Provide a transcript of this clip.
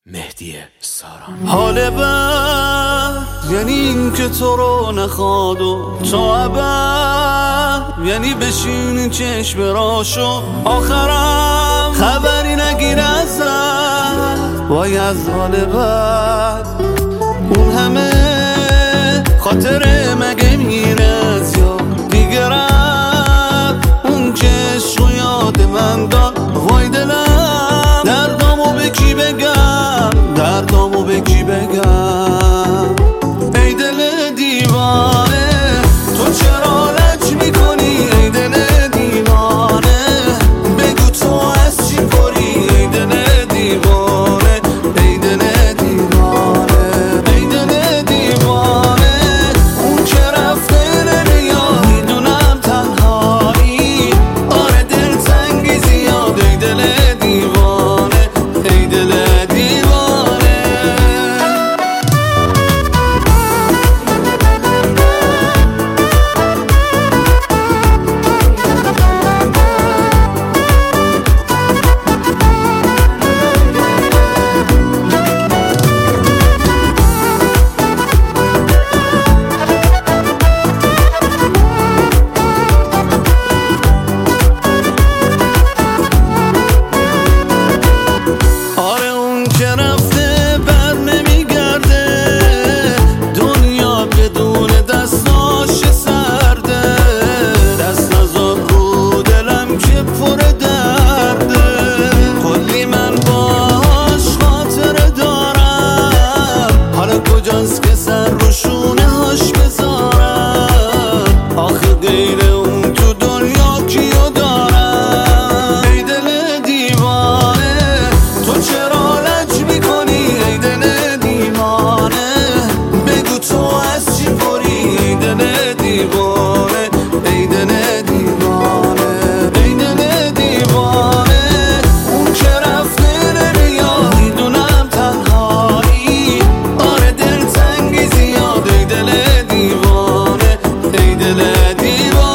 مهدی ساران. حال بد یعنی این که تو رو نخواد و تو ابد، یعنی بشینی چشم راشو آخرم خبری نگیر ازت. وای از حال بد اون همه خاطره مگه میره از یاد دیگه رفت اون که عشق و یاد من داد. وای دلم دردامو به کی بگم، دردامو به کی بگم. ای دل دیوانه تو چرا لج میکنی، ای دل دیوانه بگو تو از چی پری. ای دل دیوانه، ای دل دیوانه، ای دل دیوانه اون که رفته نمیاد میدونم تنهایی. آره دل تنگی زیاد. ای دل دیوانه، ای دل کجاست که سر رو شونه هاش بذارم. آخه غیر اون تو دنیا کیو دارم. ای دل دیوانه تو چرا لج میکنی، ای دل دیوانه بگو تو از چی پری. ای دل دیوانه، ای دل دیوانه، ای دل دیوانه اون که رفته نمیاد میدونم تنهایی. آره دل تنگی زیاد. ای دل دیوانه، ای دل دیوانه.